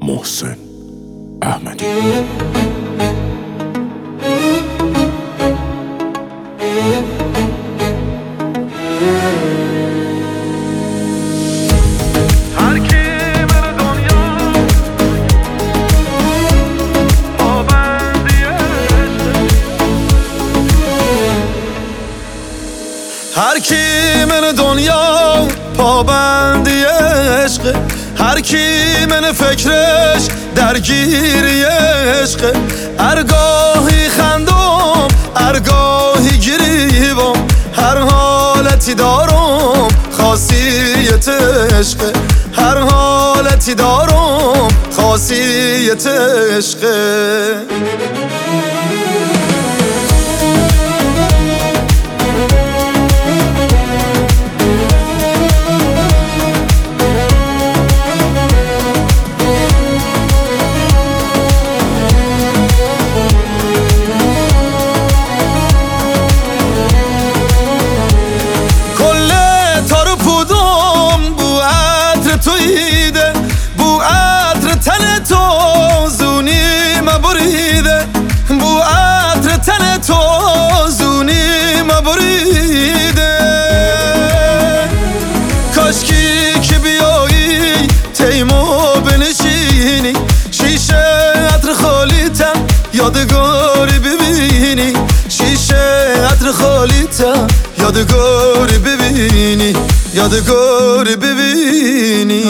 محسن احمدی. هر کی من دنیا پابندی عشق، هر کی من فکرش درگیری عشق، ارگاهی خندم ارگاهی گریبم، هر حالتی دارم خاصیت عشق، هر حالتی دارم خاصیت عشق. بو عطر تن تو زونی مبریده، بو عطر تن تو زونی مبریده. کاشکی که بیایی تیمو بنشینی، شیشه عطر خالیتم یادگاری ببینی، شیشه عطر خالیتم یادگاری ببینی، یادگاری ببینی.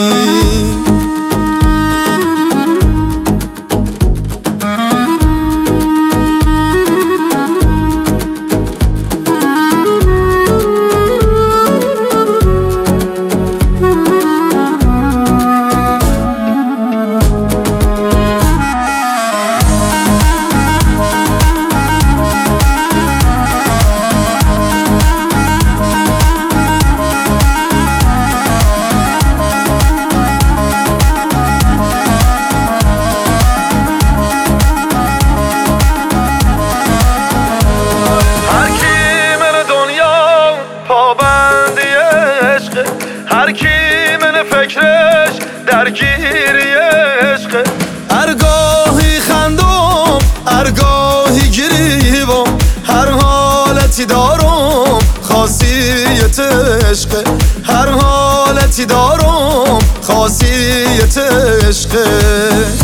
هر کی من فکرش درگیری عشق، ارگاهی خندم ارگاهی گریبم، هر حالتی دارم خاصیت عشق، هر حالتی دارم خاصیت عشق.